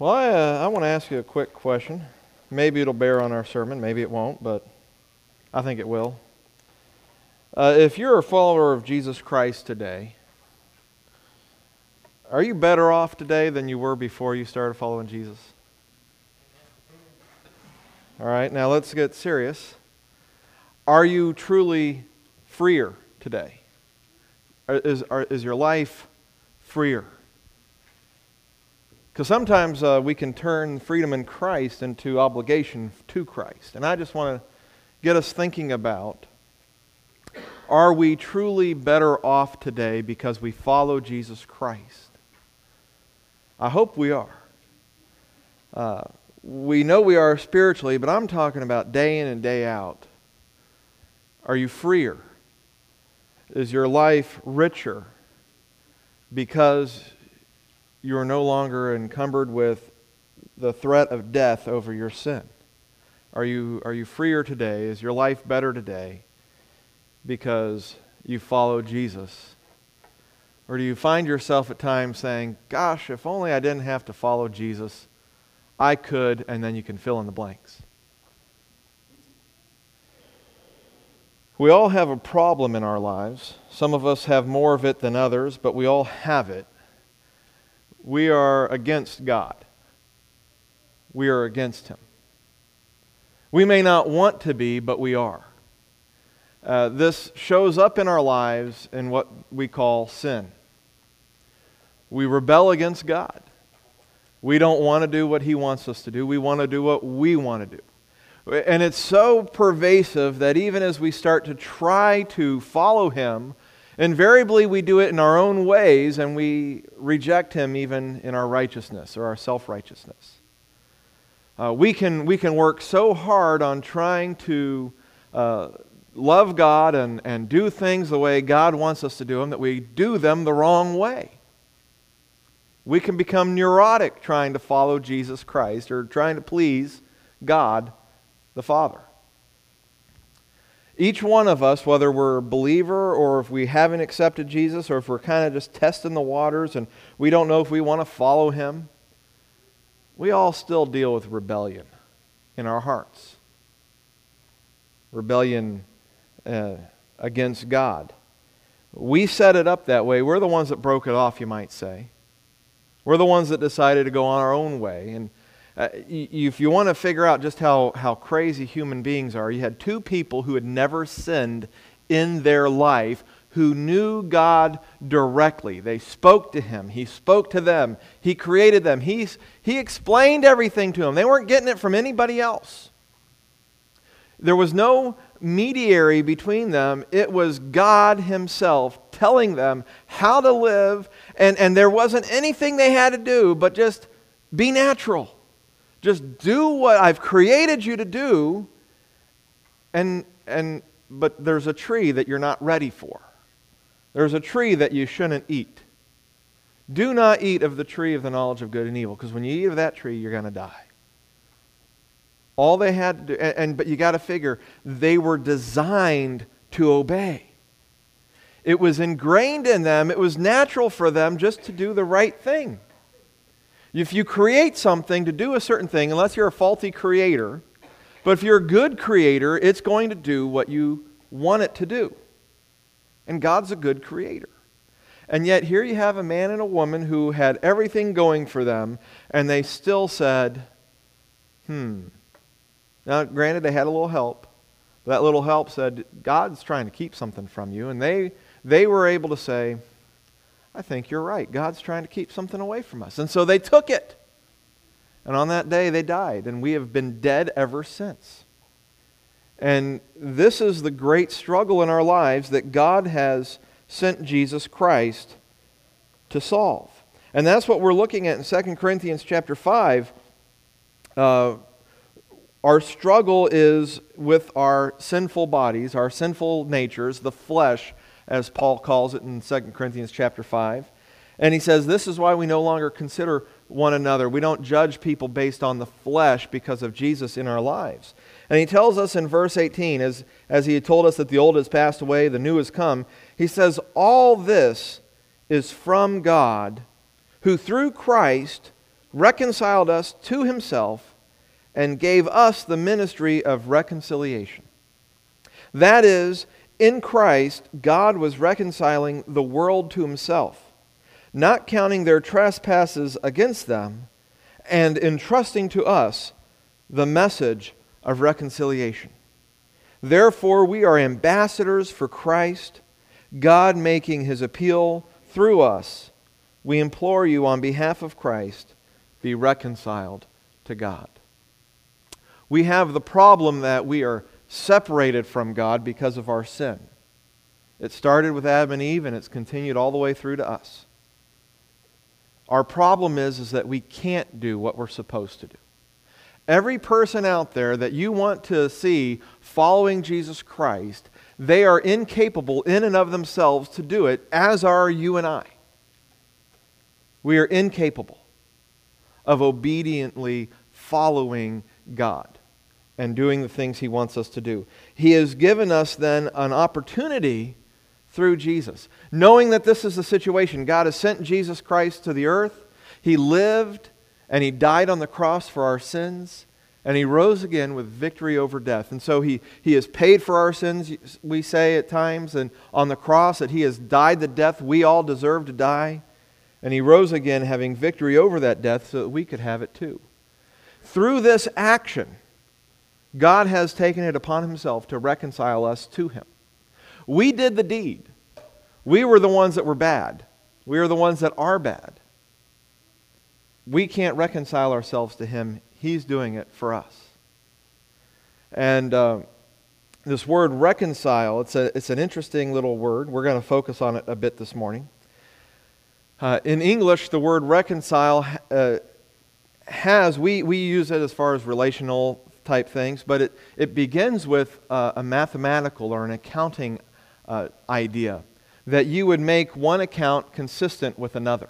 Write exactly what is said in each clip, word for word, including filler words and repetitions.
Well, I, uh, I want to ask you a quick question. Maybe it'll bear on our sermon, maybe it won't, but I think it will. Uh, if you're a follower of Jesus Christ today, are you better off today than you were before you started following Jesus? All right, now let's get serious. Are you truly freer today? Is, are, is your life freer? Because sometimes uh, we can turn freedom in Christ into obligation to Christ. And I just want to get us thinking about, are we truly better off today because we follow Jesus Christ? I hope we are. Uh, we know we are spiritually, but I'm talking about day in and day out. Are you freer? Is your life richer because you are no longer encumbered with the threat of death over your sin? Are you, are you freer today? Is your life better today because you follow Jesus? Or do you find yourself at times saying, gosh, if only I didn't have to follow Jesus, I could, and then you can fill in the blanks. We all have a problem in our lives. Some of us have more of it than others, but we all have it. We are against God. We are against Him. We may not want to be, but we are. Uh, this shows up in our lives in what we call sin. We rebel against God. We don't want to do what He wants us to do. We want to do what we want to do. And it's so pervasive that even as we start to try to follow Him, invariably we do it in our own ways and we reject Him even in our righteousness or our self-righteousness. Uh, we can, we can work so hard on trying to uh, love God and, and do things the way God wants us to do them that we do them the wrong way. We can become neurotic trying to follow Jesus Christ or trying to please God the Father. Each one of us, whether we're a believer or if we haven't accepted Jesus or if we're kind of just testing the waters and we don't know if we want to follow Him, we all still deal with rebellion in our hearts. Rebellion uh, against God. We set it up that way. We're the ones that broke it off, you might say. We're the ones that decided to go on our own way. And uh, if you want to figure out just how, how crazy human beings are, you had two people who had never sinned in their life who knew God directly. They spoke to Him. He spoke to them. He created them. He's, he explained everything to them. They weren't getting it from anybody else. There was no mediator between them. It was God Himself telling them how to live, and, and there wasn't anything they had to do but just be natural. Just do what I've created you to do, and and but there's a tree that you're not ready for. There's a tree that you shouldn't eat. Do not eat of the tree of the knowledge of good and evil, because when you eat of that tree, you're going to die. All they had to do, and, and but you got to figure, they were designed to obey. It was ingrained in them. It was natural for them just to do the right thing. If you create something to do a certain thing, unless you're a faulty creator, but if you're a good creator, it's going to do what you want it to do. And God's a good creator. And yet here you have a man and a woman who had everything going for them, and they still said, hmm. Now, granted, they had a little help. But that little help said, God's trying to keep something from you. And they, they were able to say, I think you're right. God's trying to keep something away from us. And so they took it. And on that day, they died. And we have been dead ever since. And this is the great struggle in our lives that God has sent Jesus Christ to solve. And that's what we're looking at in Second Corinthians chapter five. Uh, our struggle is with our sinful bodies, our sinful natures, the flesh, as Paul calls it in Second Corinthians chapter five. And he says, this is why we no longer consider one another. We don't judge people based on the flesh because of Jesus in our lives. And he tells us in verse eighteen, as, as he had told us that the old has passed away, the new has come, he says, all this is from God, who through Christ reconciled us to himself, and gave us the ministry of reconciliation. That is, in Christ, God was reconciling the world to himself, not counting their trespasses against them, and entrusting to us the message of reconciliation. Therefore, we are ambassadors for Christ, God making his appeal through us. We implore you on behalf of Christ, be reconciled to God. We have the problem that we are separated from God because of our sin. It started with Adam and Eve, and it's continued all the way through to us. Our problem is, is that we can't do what we're supposed to do. Every person out there that you want to see following Jesus Christ, they are incapable in and of themselves to do it, as are you and I. We are incapable of obediently following God and doing the things he wants us to do. He has given us then an opportunity through Jesus. Knowing that this is the situation, God has sent Jesus Christ to the earth. He lived and he died on the cross for our sins, and he rose again with victory over death. And so he, he has paid for our sins, we say at times, and on the cross that he has died the death we all deserve to die. And he rose again having victory over that death so that we could have it too. Through this action, God has taken it upon himself to reconcile us to him. We did the deed. We were the ones that were bad. We are the ones that are bad. We can't reconcile ourselves to him. He's doing it for us. And uh, this word reconcile, it's, a, it's an interesting little word. We're going to focus on it a bit this morning. Uh, in English, the word reconcile uh, has, we, we use it as far as relational type things, but it, it begins with uh, a mathematical or an accounting uh, idea that you would make one account consistent with another.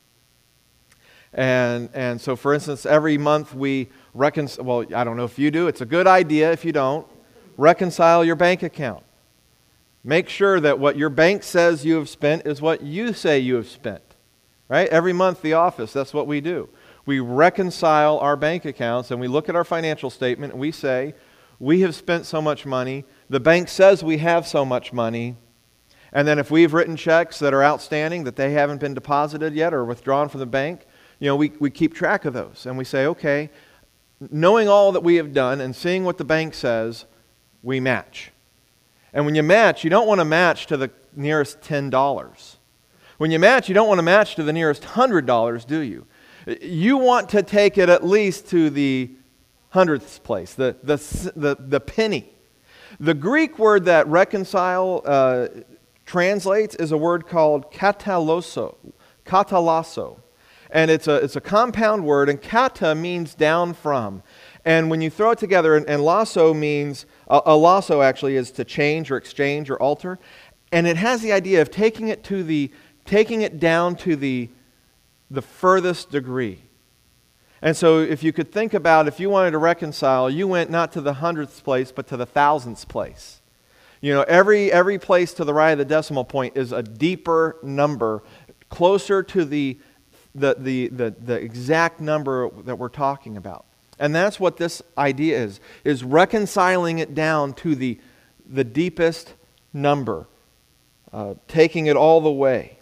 And and so, for instance, every month we reconcile, well, I don't know if you do, it's a good idea if you don't, reconcile your bank account. Make sure that what your bank says you have spent is what you say you have spent. Right? Every month, the office, that's what we do. We reconcile our bank accounts and we look at our financial statement and we say, we have spent so much money. The bank says we have so much money. And then if we've written checks that are outstanding, that they haven't been deposited yet or withdrawn from the bank, you know, we, we keep track of those. And we say, okay, knowing all that we have done and seeing what the bank says, we match. And when you match, you don't want to match to the nearest ten dollars. When you match, you don't want to match to the nearest one hundred dollars, do you? You want to take it at least to the hundredth place, the, the, the, the penny. The Greek word that reconcile uh, translates is a word called kataloso, katalasso. And it's a, it's a compound word, and kata means down from. And when you throw it together, and, and lasso means, a, a lasso actually is to change or exchange or alter. And it has the idea of taking it to the, taking it down to the, the furthest degree. And so if you could think about, if you wanted to reconcile, you went not to the hundredth place, but to the thousandth place. You know, every, every place to the right of the decimal point is a deeper number, closer to the The, the, the, the exact number that we're talking about. And that's what this idea is, is reconciling it down to the, the deepest number, uh, taking it all the way.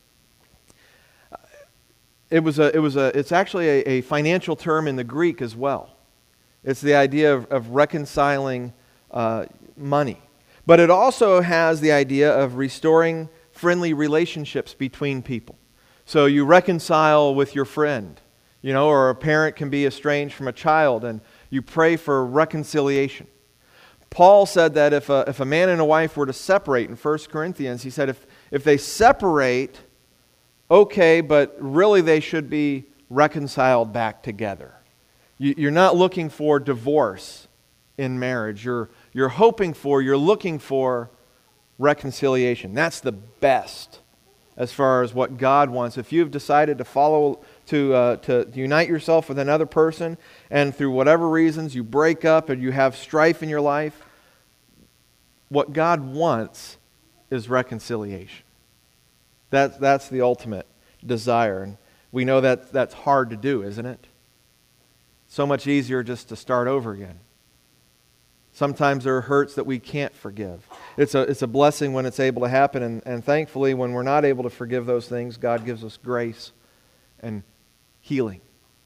It was a, it was a, it's actually a, a financial term in the Greek as well. It's the idea of, of reconciling uh, money. But it also has the idea of restoring friendly relationships between people. So you reconcile with your friend, you know, or a parent can be estranged from a child, and you pray for reconciliation. Paul said that if a, if a man and a wife were to separate in First Corinthians, he said if, if they separate, okay, but really they should be reconciled back together. You, you're not looking for divorce in marriage. You're, you're hoping for, you're looking for reconciliation. That's the best as far as what God wants. If you've decided to follow, to uh, to unite yourself with another person, and through whatever reasons you break up and you have strife in your life, what God wants is reconciliation. That, that's the ultimate desire. And we know that that's hard to do, isn't it? So much easier just to start over again. Sometimes there are hurts that we can't forgive. It's a, it's a blessing when it's able to happen, and, and thankfully when we're not able to forgive those things, God gives us grace and healing.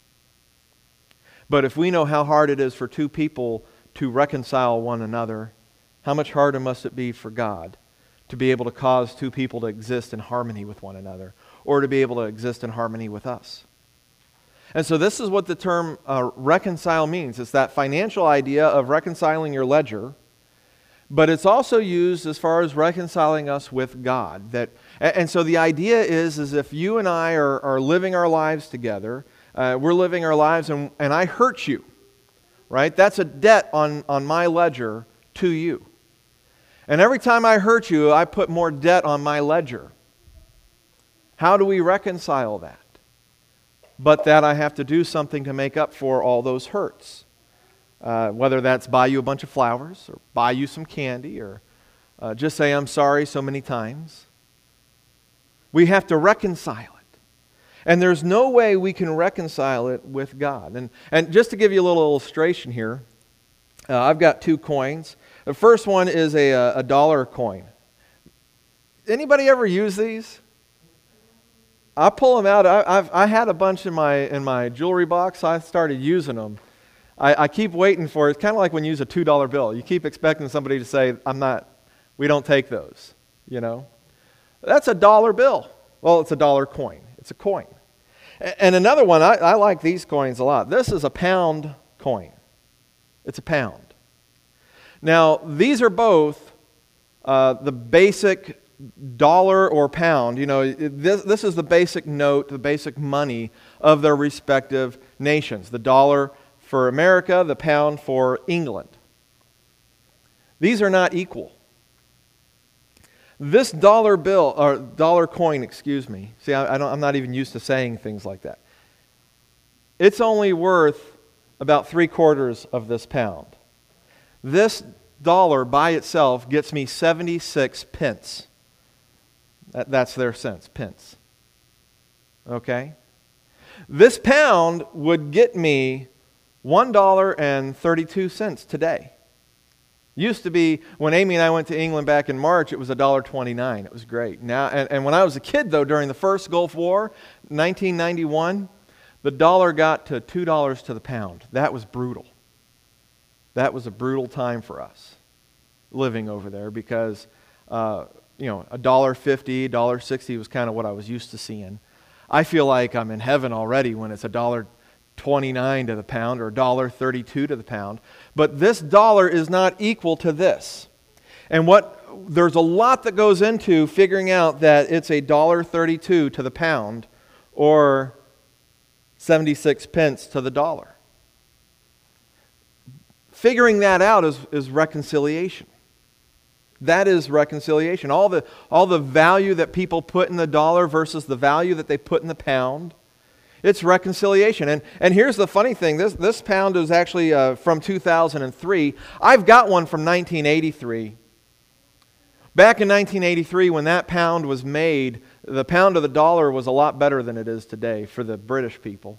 But if we know how hard it is for two people to reconcile one another, how much harder must it be for God to be able to cause two people to exist in harmony with one another, or to be able to exist in harmony with us? And so this is what the term uh, reconcile means. It's that financial idea of reconciling your ledger, but it's also used as far as reconciling us with God. That, and so the idea is, is if you and I are, are living our lives together, uh, we're living our lives and, and I hurt you, right? That's a debt on, on my ledger to you. And every time I hurt you, I put more debt on my ledger. How do we reconcile that? But that I have to do something to make up for all those hurts. Uh, whether that's buy you a bunch of flowers, or buy you some candy, or uh, just say I'm sorry so many times. We have to reconcile it. And there's no way we can reconcile it with God. And, and just to give you a little illustration here, uh, I've got two coins. The first one is a, a dollar coin. Anybody ever use these? I pull them out. I, I've I had a bunch in my in my jewelry box. I started using them. I, I keep waiting for it. It's kind of like when you use a two dollar bill. You keep expecting somebody to say, "I'm not. We don't take those." You know, that's a dollar bill. Well, it's a dollar coin. It's a coin. And another one. I, I like these coins a lot. This is a pound coin. It's a pound. Now these are both uh, the basic dollar or pound. You know, this, this is the basic note, the basic money of their respective nations. The dollar for America, the pound for England. These are not equal. This dollar bill, or dollar coin, excuse me. See, I, I don't, I'm not even used to saying things like that. It's only worth about three quarters of this pound. This dollar by itself gets me seventy-six pence. That, that's their cents, pence. Okay? This pound would get me one dollar and thirty-two cents today. Used to be, when Amy and I went to England back in March, it was one dollar and twenty-nine cents. It was great. Now, and, and when I was a kid, though, during the first Gulf War, nineteen ninety-one, the dollar got to two dollars to the pound. That was brutal. That was a brutal time for us living over there because, uh, you know, one dollar fifty, one dollar sixty was kind of what I was used to seeing. I feel like I'm in heaven already when it's one dollar and twenty-nine cents to the pound or one dollar and thirty-two cents to the pound. But this dollar is not equal to this. And what there's a lot that goes into figuring out that it's a one dollar and thirty-two cents to the pound or seventy-six pence to the dollar. Figuring that out is, is reconciliation. That is reconciliation. All the, all the value that people put in the dollar versus the value that they put in the pound, it's reconciliation. And, and here's the funny thing. This, this pound is actually uh, from two thousand three. I've got one from nineteen eighty-three. Back in nineteen eighty-three, when that pound was made, the pound of the dollar was a lot better than it is today for the British people.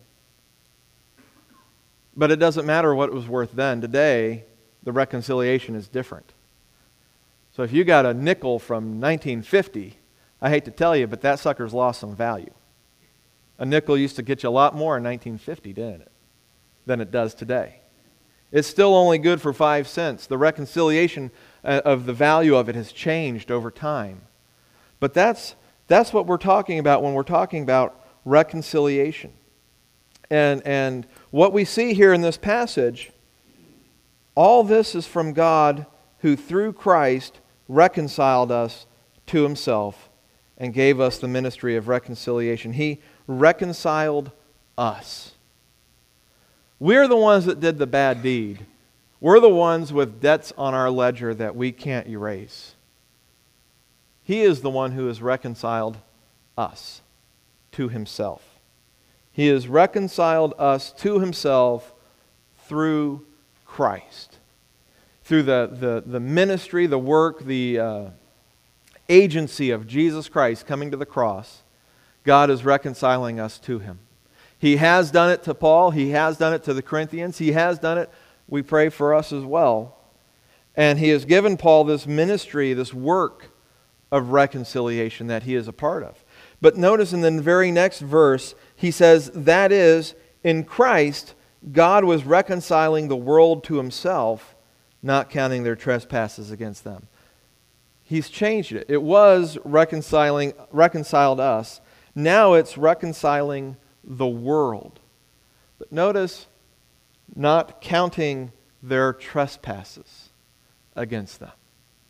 But it doesn't matter what it was worth then. Today, the reconciliation is different. So if you got a nickel from nineteen fifty, I hate to tell you, but that sucker's lost some value. A nickel used to get you a lot more in nineteen fifty, didn't it? Than it does today. It's still only good for five cents. The reconciliation of the value of it has changed over time. But that's, that's what we're talking about when we're talking about reconciliation. And, and what we see here in this passage, all this is from God who through Christ reconciled us to himself and gave us the ministry of reconciliation. He reconciled us. We're the ones that did the bad deed. We're the ones with debts on our ledger that we can't erase. He is the one who has reconciled us to himself. He has reconciled us to himself through Christ. Through the, the, the ministry, the work, the uh, agency of Jesus Christ coming to the cross. God is reconciling us to Him. He has done it to Paul. He has done it to the Corinthians. He has done it, we pray, for us as well. And He has given Paul this ministry, this work of reconciliation that he is a part of. But notice in the very next verse, he says, that is, in Christ, God was reconciling the world to Himself, not counting their trespasses against them. He's changed it. It was reconciling, reconciled us. Now it's reconciling the world. But notice, not counting their trespasses against them.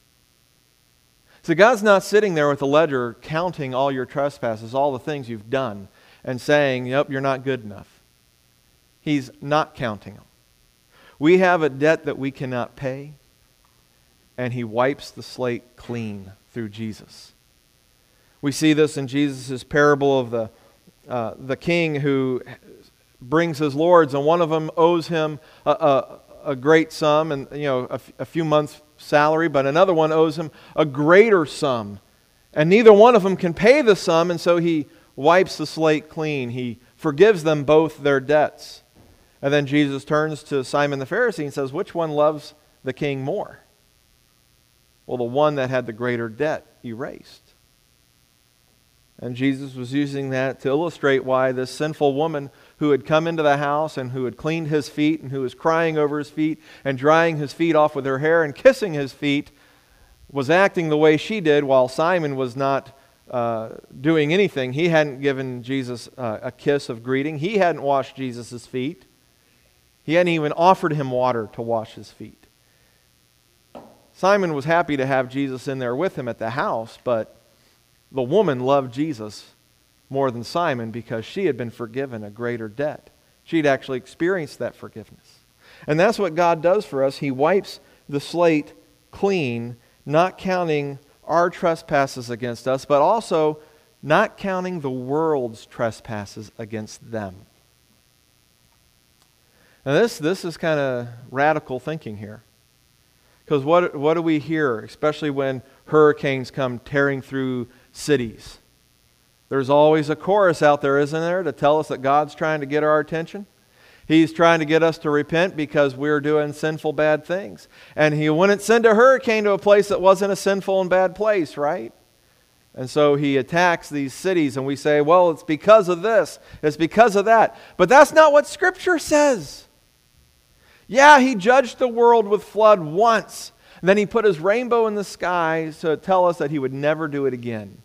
So God's not sitting there with a ledger counting all your trespasses, all the things you've done, and saying, yep, you're not good enough. He's not counting them. We have a debt that we cannot pay, and He wipes the slate clean through Jesus. We see this in Jesus' parable of the, uh, the king who brings his lords, and one of them owes him a, a, a great sum, and you know a, f- a few months' salary, but another one owes him a greater sum. And neither one of them can pay the sum, and so he wipes the slate clean. He forgives them both their debts. And then Jesus turns to Simon the Pharisee and says, which one loves the king more? Well, the one that had the greater debt erased. And Jesus was using that to illustrate why this sinful woman who had come into the house and who had cleaned his feet and who was crying over his feet and drying his feet off with her hair and kissing his feet was acting the way she did, while Simon was not uh, doing anything. He hadn't given Jesus uh, a kiss of greeting. He hadn't washed Jesus' feet. He hadn't even offered him water to wash his feet. Simon was happy to have Jesus in there with him at the house, but the woman loved Jesus more than Simon because she had been forgiven a greater debt. She'd actually experienced that forgiveness. And that's what God does for us. He wipes the slate clean, not counting our trespasses against us, but also not counting the world's trespasses against them. Now this, this is kind of radical thinking here. Because what, what do we hear, especially when hurricanes come tearing through cities? There's always a chorus out there, isn't there, to tell us that God's trying to get our attention. He's trying to get us to repent because we're doing sinful, bad things. And He wouldn't send a hurricane to a place that wasn't a sinful and bad place, right? And so He attacks these cities and we say, well, it's because of this, it's because of that. But that's not what Scripture says. Yeah, He judged the world with flood once. And then He put His rainbow in the sky to tell us that He would never do it again.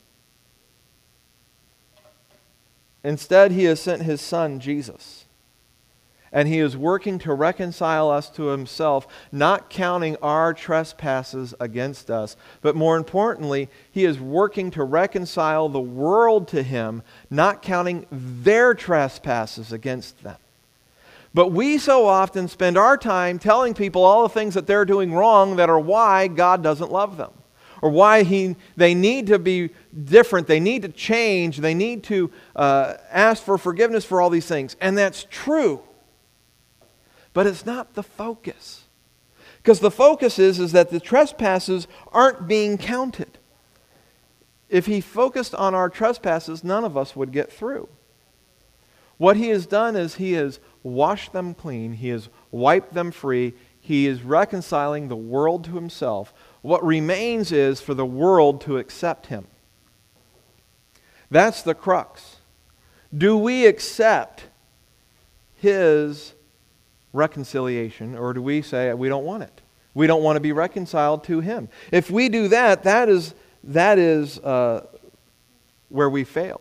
Instead, He has sent His Son, Jesus. And He is working to reconcile us to Himself, not counting our trespasses against us. But more importantly, He is working to reconcile the world to Him, not counting their trespasses against them. But we so often spend our time telling people all the things that they're doing wrong that are why God doesn't love them. Or why he, they need to be different, they need to change, they need to uh, ask for forgiveness for all these things. And that's true. But it's not the focus. Because the focus is, is that the trespasses aren't being counted. If He focused on our trespasses, none of us would get through. What He has done is He has washed them clean, He has wiped them free, He is reconciling the world to Himself. What remains is for the world to accept Him. That's the crux. Do we accept His reconciliation, or do we say we don't want it? We don't want to be reconciled to Him. If we do that, that is, that is uh, where we fail.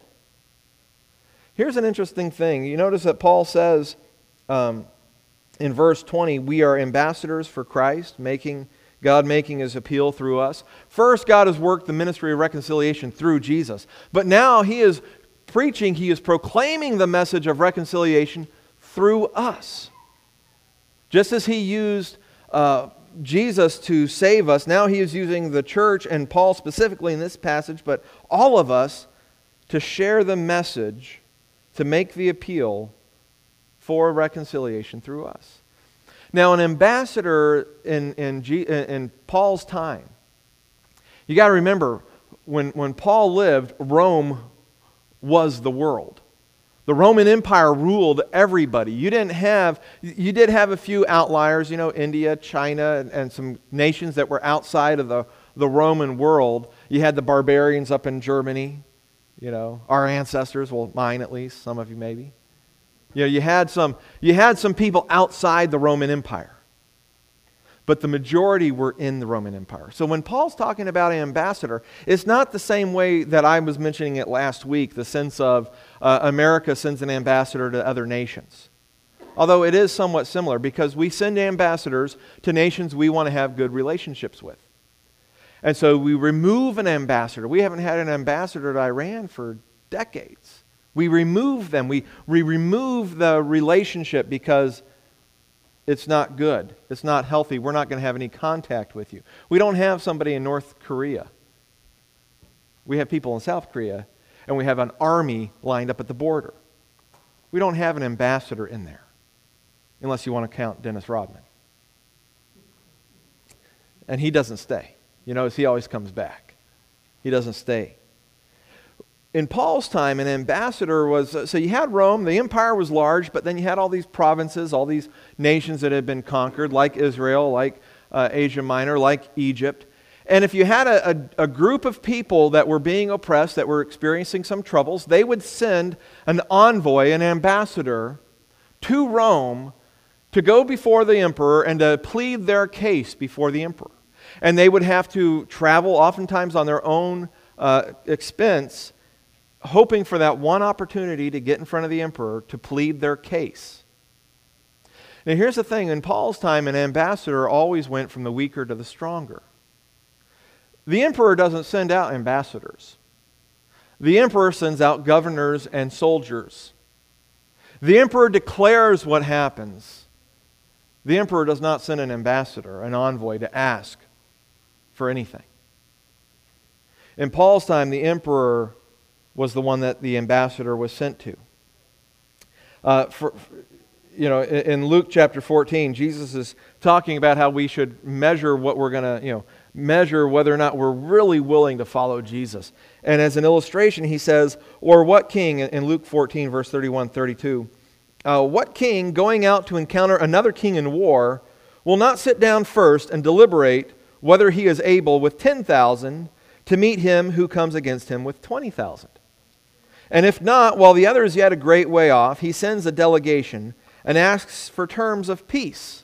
Here's an interesting thing. You notice that Paul says um, in verse twenty, we are ambassadors for Christ, making God making His appeal through us. First, God has worked the ministry of reconciliation through Jesus. But now He is preaching, He is proclaiming the message of reconciliation through us. Just as He used uh, Jesus to save us, now He is using the church, and Paul specifically in this passage, but all of us, to share the message, to make the appeal for reconciliation through us. Now, an ambassador in, in, G, in Paul's time, you got to remember, when, when Paul lived, Rome was the world. The Roman Empire ruled everybody. You didn't have, you did have a few outliers, you know, India, China, and, and some nations that were outside of the, the Roman world. You had the barbarians up in Germany, you know, our ancestors, well, mine at least, some of you maybe. You know, you had some, you had some people outside the Roman Empire. But the majority were in the Roman Empire. So when Paul's talking about an ambassador, it's not the same way that I was mentioning it last week, the sense of uh, America sends an ambassador to other nations. Although it is somewhat similar, because we send ambassadors to nations we want to have good relationships with. And so we remove an ambassador. We haven't had an ambassador to Iran for decades. We remove them. We, we remove the relationship because it's not good. It's not healthy. We're not going to have any contact with you. We don't have somebody in North Korea. We have people in South Korea, and we have an army lined up at the border. We don't have an ambassador in there, unless you want to count Dennis Rodman. And he doesn't stay. You notice he always comes back. He doesn't stay. In Paul's time, an ambassador was, so you had Rome, the empire was large, but then you had all these provinces, all these nations that had been conquered, like Israel, like uh, Asia Minor, like Egypt. And if you had a, a, a group of people that were being oppressed, that were experiencing some troubles, they would send an envoy, an ambassador, to Rome to go before the emperor and to plead their case before the emperor. And they would have to travel, oftentimes on their own uh, expense, hoping for that one opportunity to get in front of the emperor to plead their case. Now here's the thing, in Paul's time, an ambassador always went from the weaker to the stronger. The emperor doesn't send out ambassadors. The emperor sends out governors and soldiers. The emperor declares what happens. The emperor does not send an ambassador, an envoy, to ask for anything. In Paul's time, the emperor was the one that the ambassador was sent to. Uh, for, you know, in Luke chapter fourteen, Jesus is talking about how we should measure what we're going to, you know, measure whether or not we're really willing to follow Jesus. And as an illustration, he says, or what king, in Luke fourteen, verse thirty-one, thirty-two, uh, what king going out to encounter another king in war will not sit down first and deliberate whether he is able with ten thousand to meet him who comes against him with twenty thousand? And if not, while the other is yet a great way off, he sends a delegation and asks for terms of peace.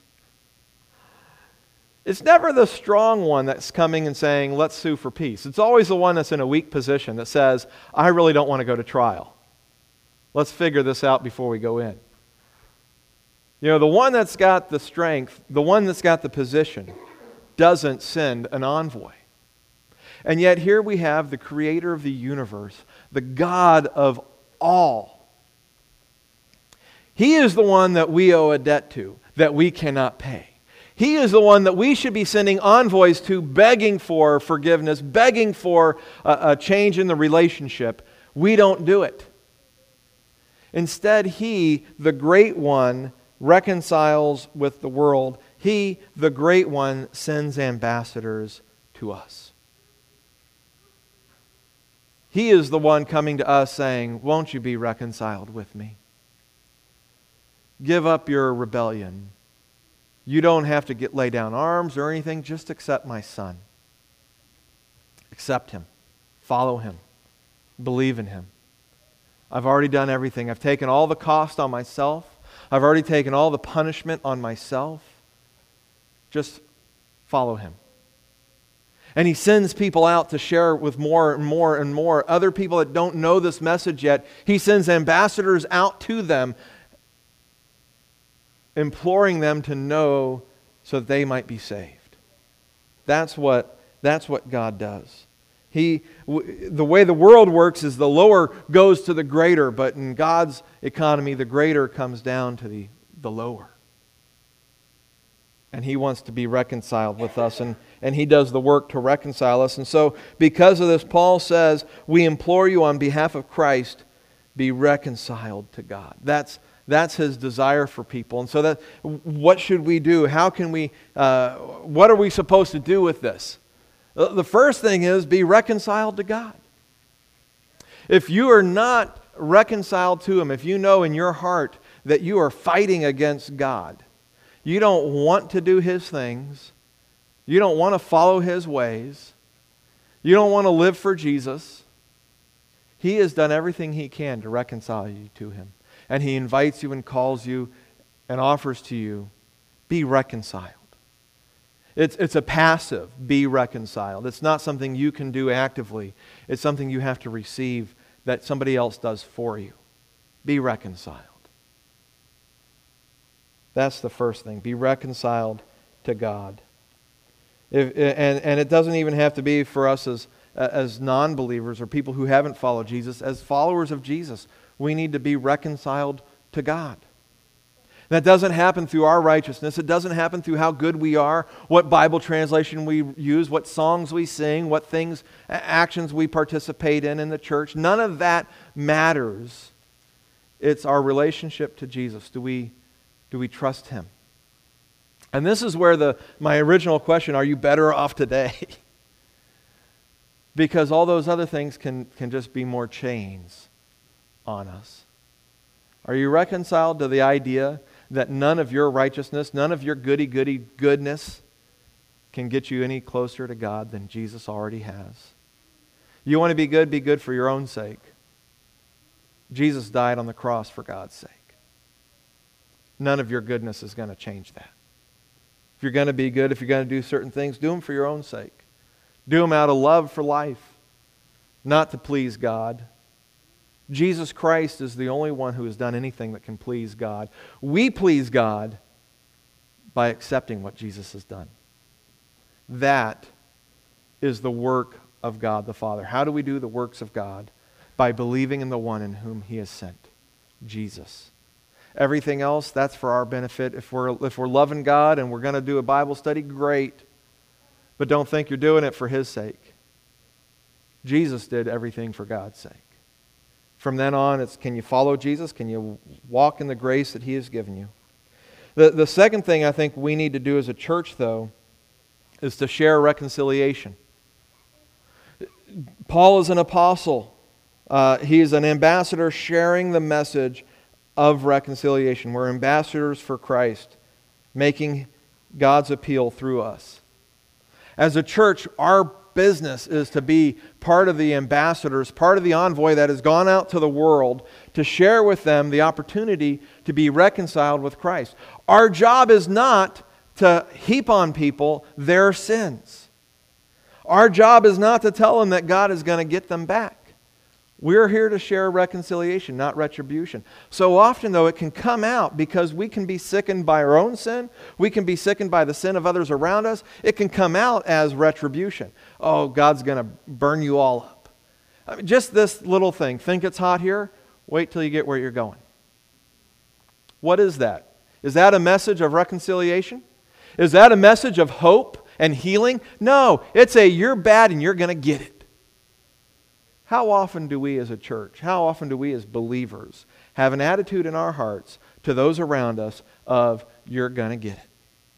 It's never the strong one that's coming and saying, let's sue for peace. It's always the one that's in a weak position that says, I really don't want to go to trial. Let's figure this out before we go in. You know, the one that's got the strength, the one that's got the position, doesn't send an envoy. And yet here we have the creator of the universe, the God of all. He is the one that we owe a debt to, that we cannot pay. He is the one that we should be sending envoys to, begging for forgiveness, begging for a, a change in the relationship. We don't do it. Instead, He, the Great One, reconciles with the world. He, the Great One, sends ambassadors to us. He is the one coming to us saying, won't you be reconciled with me? Give up your rebellion. You don't have to get lay down arms or anything. Just accept my Son. Accept Him. Follow Him. Believe in Him. I've already done everything. I've taken all the cost on myself. I've already taken all the punishment on myself. Just follow Him. And He sends people out to share with more and more and more. Other people that don't know this message yet, He sends ambassadors out to them, imploring them to know so that they might be saved. That's what, that's what God does. He, w- the way the world works is the lower goes to the greater, but in God's economy, the greater comes down to the, the lower. And He wants to be reconciled with us, and, and He does the work to reconcile us. And so, because of this, Paul says, we implore you on behalf of Christ, be reconciled to God. That's, that's His desire for people. And so, that, what should we do? How can we, uh, what are we supposed to do with this? The first thing is be reconciled to God. If you are not reconciled to Him, if you know in your heart that you are fighting against God, you don't want to do His things, you don't want to follow His ways, you don't want to live for Jesus, He has done everything He can to reconcile you to Him. And He invites you and calls you and offers to you, be reconciled. It's, it's a passive, be reconciled. It's not something you can do actively. It's something you have to receive that somebody else does for you. Be reconciled. That's the first thing. Be reconciled to God. If, and, and it doesn't even have to be for us as, as non-believers or people who haven't followed Jesus. As followers of Jesus, we need to be reconciled to God. That doesn't happen through our righteousness. It doesn't happen through how good we are, what Bible translation we use, what songs we sing, what things, actions we participate in in the church. None of that matters. It's our relationship to Jesus. Do we, do we trust Him? And this is where the my original question, are you better off today? Because all those other things can, can just be more chains on us. Are you reconciled to the idea that none of your righteousness, none of your goody-goody goodness can get you any closer to God than Jesus already has? You want to be good, be good for your own sake. Jesus died on the cross for God's sake. None of your goodness is going to change that. If you're going to be good, if you're going to do certain things, do them for your own sake. Do them out of love for life, not to please God. Jesus Christ is the only one who has done anything that can please God. We please God by accepting what Jesus has done. That is the work of God the Father. How do we do the works of God? By believing in the one in whom He has sent, Jesus. Everything else, that's for our benefit. If we're, if we're loving God and we're going to do a Bible study, great. But don't think you're doing it for His sake. Jesus did everything for God's sake. From then on, it's can you follow Jesus? Can you walk in the grace that He has given you? The, the second thing I think we need to do as a church, though, is to share reconciliation. Paul is an apostle. Uh, he is an ambassador sharing the message of reconciliation. We're ambassadors for Christ, making God's appeal through us. As a church, our business is to be part of the ambassadors, part of the envoy that has gone out to the world to share with them the opportunity to be reconciled with Christ. Our job is not to heap on people their sins. Our job is not to tell them that God is going to get them back. We're here to share reconciliation, not retribution. So often, though, it can come out because we can be sickened by our own sin. We can be sickened by the sin of others around us. It can come out as retribution. Oh, God's going to burn you all up. I mean, just this little thing. Think it's hot here? Wait till you get where you're going. What is that? Is that a message of reconciliation? Is that a message of hope and healing? No, it's a you're bad and you're going to get it. How often do we as a church, how often do we as believers have an attitude in our hearts to those around us of, you're going to get it?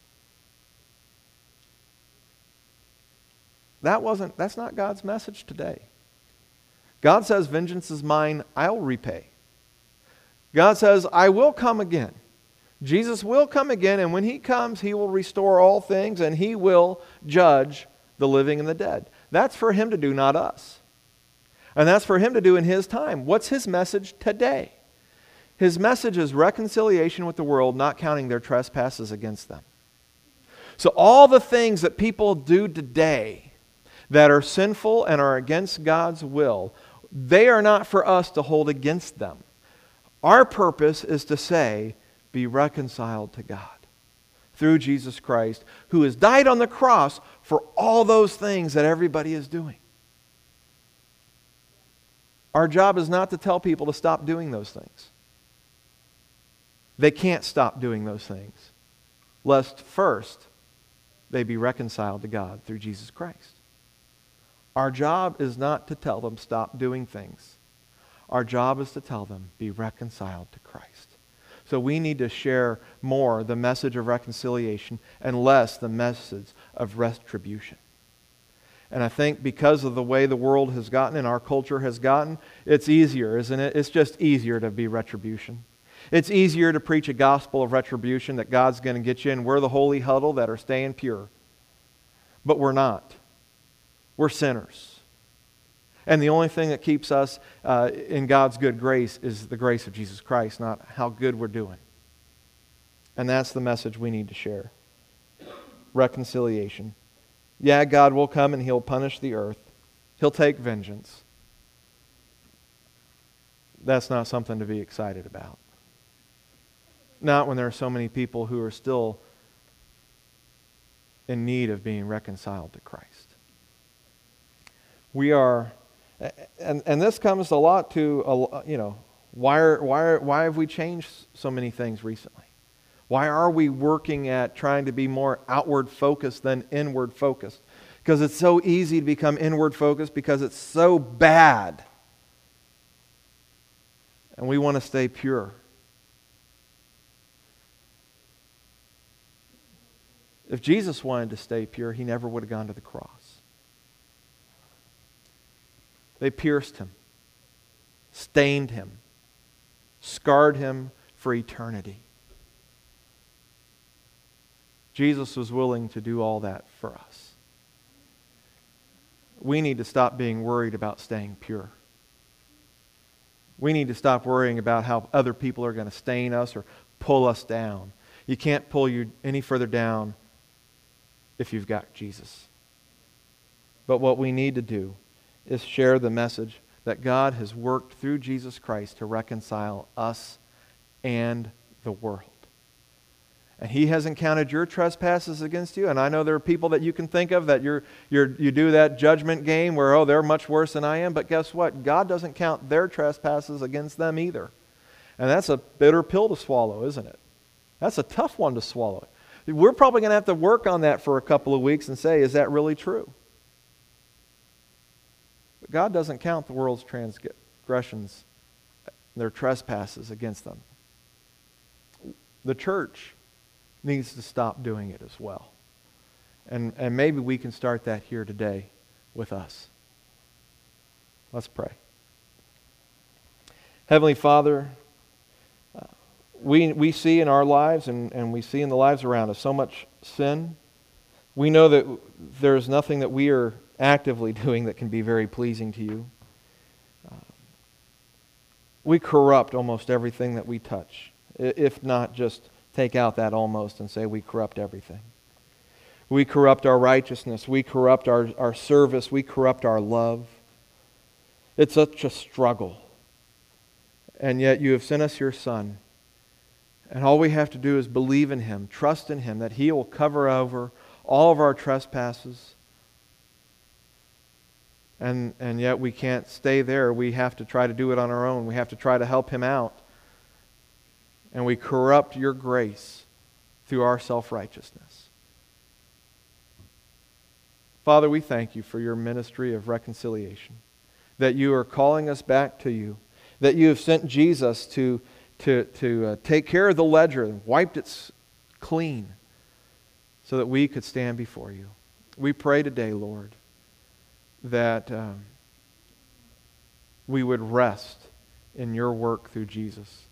That wasn't, that's not God's message today. God says, vengeance is mine, I'll repay. God says, I will come again. Jesus will come again, and when He comes, He will restore all things, and He will judge the living and the dead. That's for Him to do, not us. And that's for Him to do in His time. What's His message today? His message is reconciliation with the world, not counting their trespasses against them. So all the things that people do today that are sinful and are against God's will, they are not for us to hold against them. Our purpose is to say, be reconciled to God through Jesus Christ, who has died on the cross for all those things that everybody is doing. Our job is not to tell people to stop doing those things. They can't stop doing those things, lest first they be reconciled to God through Jesus Christ. Our job is not to tell them stop doing things. Our job is to tell them be reconciled to Christ. So we need to share more the message of reconciliation and less the message of retribution. And I think because of the way the world has gotten and our culture has gotten, it's easier, isn't it? It's just easier to be retribution. It's easier to preach a gospel of retribution that God's going to get you and we're the holy huddle that are staying pure. But we're not. We're sinners. And the only thing that keeps us uh, in God's good grace is the grace of Jesus Christ, not how good we're doing. And that's the message we need to share. Reconciliation. Yeah, God will come and He'll punish the earth. He'll take vengeance. That's not something to be excited about. Not when there are so many people who are still in need of being reconciled to Christ. We are, and, and this comes a lot to, you know, why, are, why, are, why have we changed so many things recently? Why are we working at trying to be more outward focused than inward focused? Because it's so easy to become inward focused because it's so bad. And we want to stay pure. If Jesus wanted to stay pure, He never would have gone to the cross. They pierced Him, stained Him, scarred Him for eternity. Jesus was willing to do all that for us. We need to stop being worried about staying pure. We need to stop worrying about how other people are going to stain us or pull us down. You can't pull you any further down if you've got Jesus. But what we need to do is share the message that God has worked through Jesus Christ to reconcile us and the world. And He hasn't counted your trespasses against you. And I know there are people that you can think of that you're, you're, you do that judgment game where, oh, they're much worse than I am. But guess what? God doesn't count their trespasses against them either. And that's a bitter pill to swallow, isn't it? That's a tough one to swallow. We're probably going to have to work on that for a couple of weeks and say, is that really true? But God doesn't count the world's transgressions, their trespasses against them. The church needs to stop doing it as well. And, and maybe we can start that here today with us. Let's pray. Heavenly Father, uh, we, we see in our lives and, and we see in the lives around us so much sin. We know that there's nothing that we are actively doing that can be very pleasing to you. Uh, we corrupt almost everything that we touch, if not just take out that almost and say we corrupt everything. We corrupt our righteousness. We corrupt our, our service. We corrupt our love. It's such a struggle. And yet you have sent us your Son. And all we have to do is believe in Him, trust in Him, that He will cover over all of our trespasses. And, and yet we can't stay there. We have to try to do it on our own. We have to try to help Him out. And we corrupt your grace through our self-righteousness. Father, we thank you for your ministry of reconciliation, that you are calling us back to you, that you have sent Jesus to, to, to uh, take care of the ledger and wiped it clean so that we could stand before you. We pray today, Lord, that um, we would rest in your work through Jesus.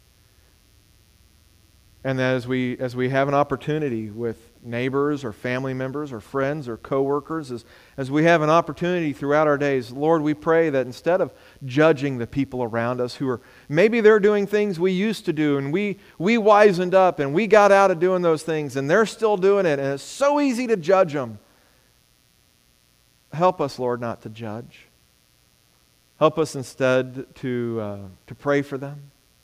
And that as we as we have an opportunity with neighbors or family members or friends or coworkers, as, as we have an opportunity throughout our days, Lord, we pray that instead of judging the people around us who are, maybe they're doing things we used to do and we, we wisened up and we got out of doing those things and they're still doing it and it's so easy to judge them. Help us, Lord, not to judge. Help us instead to uh, to pray for them.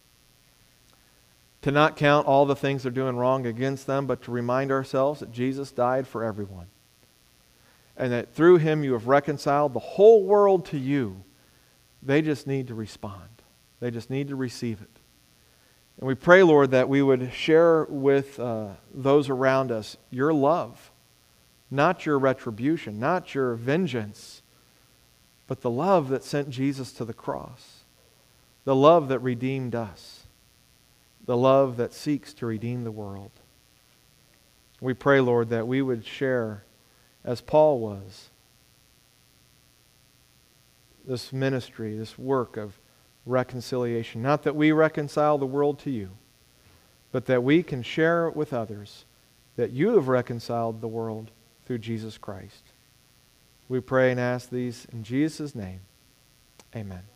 To not count all the things they're doing wrong against them, but to remind ourselves that Jesus died for everyone. And that through Him you have reconciled the whole world to you. They just need to respond. They just need to receive it. And we pray, Lord, that we would share with uh, those around us your love. Not your retribution, not your vengeance, but the love that sent Jesus to the cross. The love that redeemed us. The love that seeks to redeem the world. We pray, Lord, that we would share, as Paul was, this ministry, this work of reconciliation. Not that we reconcile the world to you, but that we can share with others that you have reconciled the world through Jesus Christ. We pray and ask these in Jesus' name. Amen.